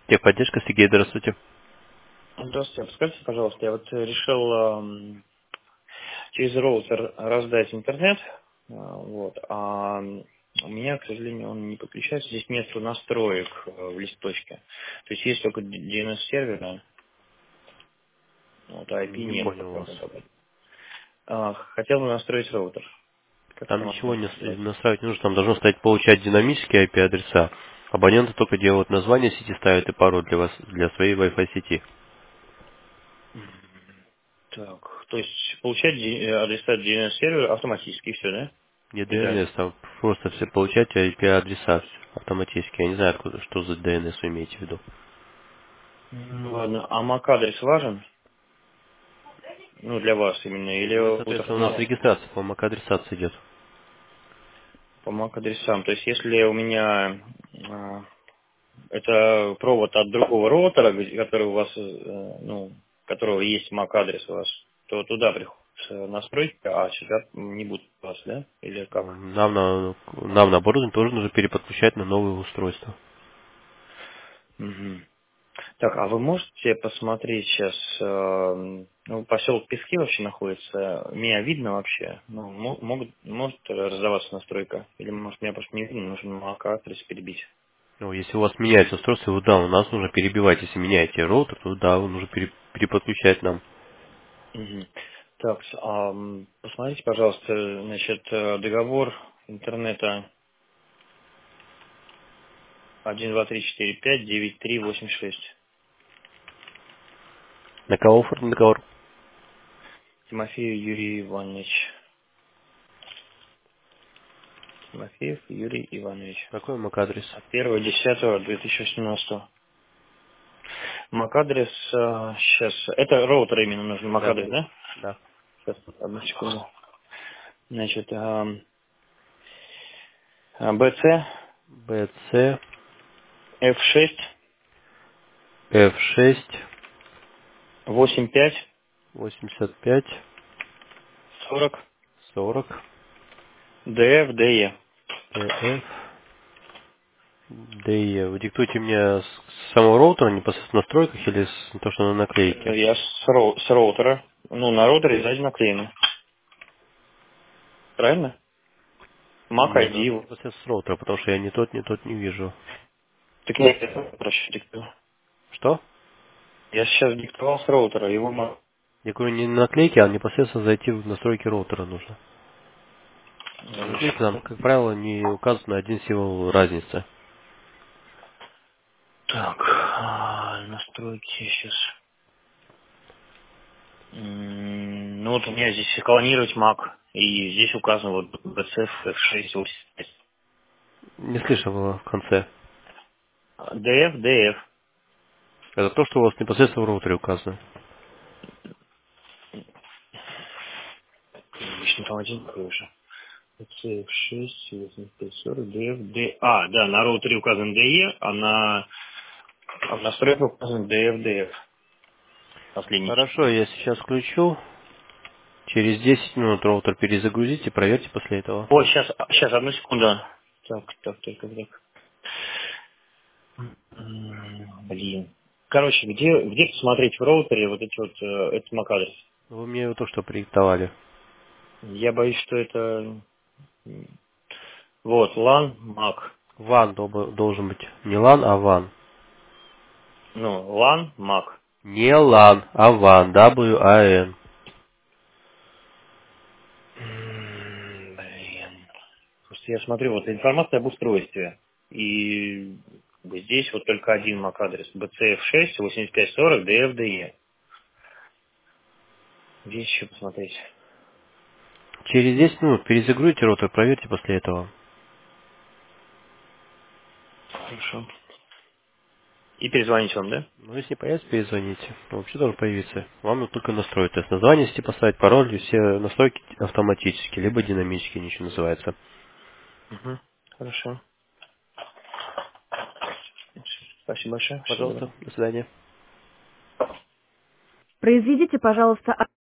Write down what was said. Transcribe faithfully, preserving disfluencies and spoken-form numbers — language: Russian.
Техподдержка, Сергей, здравствуйте. Здравствуйте. Подскажите, пожалуйста, я вот э, решил эм, через роутер раздать интернет, э, вот, а м, у меня, к сожалению, он не подключается, здесь нет настроек э, в листочке. То есть есть только ди эн эс-сервер, да, вот, а ай пи Не нет. понял вас. А, Хотел бы настроить роутер. Как это Там можно ничего не сделать? с- настраивать не нужно, там должно стоять получать динамические ай пи-адреса. Абоненты только делают название сети, ставят и пароль для вас, для своей Wi-Fi сети. Так, то есть получать ди- э, адреса ди эн эс-сервера автоматически, все, да? Не Не дальше. ди эн эс, там просто все получать ай пи-адреса автоматически. Я не знаю, откуда, что за ди эн эс вы имеете в виду. Ну, ладно, а мак-адрес важен? Ну, для вас именно, или Ну, у соответственно, у нас торгового? регистрация по мак-адресации идет. По мак-адресам. То есть, если у меня а, это провод от другого роутера, где- который у вас, э, ну, у которого есть мак-адрес у вас, то туда приходится настройки, а сюда не будет у вас, да? Или Ну, как? Нам на, нам на оборудование тоже нужно переподключать на новые устройства. Мгм. Так, а вы можете посмотреть сейчас, э, ну, поселок Пески вообще находится, меня видно вообще? Ну, мо- могут, может раздаваться настройка? Или, может, меня просто не видно, нужно мак-адрес перебить? Ну, если у вас меняется устройство, вот да, у нас нужно перебивать. Если меняете роутер, то да, его нужно пере- переподключать нам. Мгм. Так, с- ам, посмотрите, пожалуйста, значит, э, договор интернета один, два, три, четыре, пять, девять, три, восемь, шесть. На кого оформлен договор? Тимофеев Юрий Иванович. Тимофеев Юрий Иванович. Какой мак-адрес? От первого десятого две тысячи восемнадцатого. MAC-адрес, сейчас, это роутер именно нужен, Да. MAC-адрес, да? Да. Сейчас, одну секунду. Значит, ам, а, би си бэ цэ эф шесть эф шесть восемь пять восемьдесят пять сорок сорок ди эф ди и. тэ эф дэ и. Вы диктуете мне с с самого роутера, непосредственно в настройках или с то, что на наклейке? Я с, роу- с роутера. Ну, на роутере сзади наклеено. Правильно? Mac Не, надо ай ди. его. непосредственно с роутера, потому что я ни тот, ни тот не вижу. Так нет, я проще диктую. Что? Я сейчас диктовал с роутера, его Mac. Я говорю, не на наклейке, а непосредственно зайти в настройки роутера нужно. На наклейке нам, как правило, не указывает на один символ разницы. Так, а, настройки сейчас. М, Ну вот у меня здесь клонировать Mac. И здесь указано вот би си эф эф шесть восемь пять. Не слышал его в конце. ди эф, ди эф. Это то, что у вас непосредственно в роутере указано. Обычно там один такой уже. би си эф шесть восемь пять сорок, ди эф, ди... А, да, на роутере указан ди и, а на, а в настройках указан ди эф, ди эф. Последний Хорошо, число. я сейчас включу. Через десять минут роутер перезагрузите, проверьте после этого. О, сейчас, сейчас, одну секунду. Так, так, так, так, так. М, Блин. Короче, где, где посмотреть в роутере вот эти вот, э, этот MAC-адрес? Вы мне его то, что продиктовали. Я боюсь, что это... м, Вот, LAN, MAC. ван доб- должен быть. Не лан, а ван. Ну, LAN, MAC. Не лан, а ван. дабл ю эй эн. М, Блин. Просто я смотрю, вот информация об устройстве. И как бы здесь вот только один MAC-адрес. би си эф шесть восемьдесят пять сорок ди эф ди и. Где еще посмотреть? Через десять минут перезагрузите роутер, проверьте после этого. Хорошо. И перезвонить вам, да? Ну, если не появится, перезвоните. Ну, вообще должен появиться. Вам нужно только настроить. То есть название сети поставить, пароль, и все настройки автоматически, либо динамически, ничего называется. Угу. Хорошо. Спасибо большое. Всего Пожалуйста, доброго. до свидания. Произведите, пожалуйста,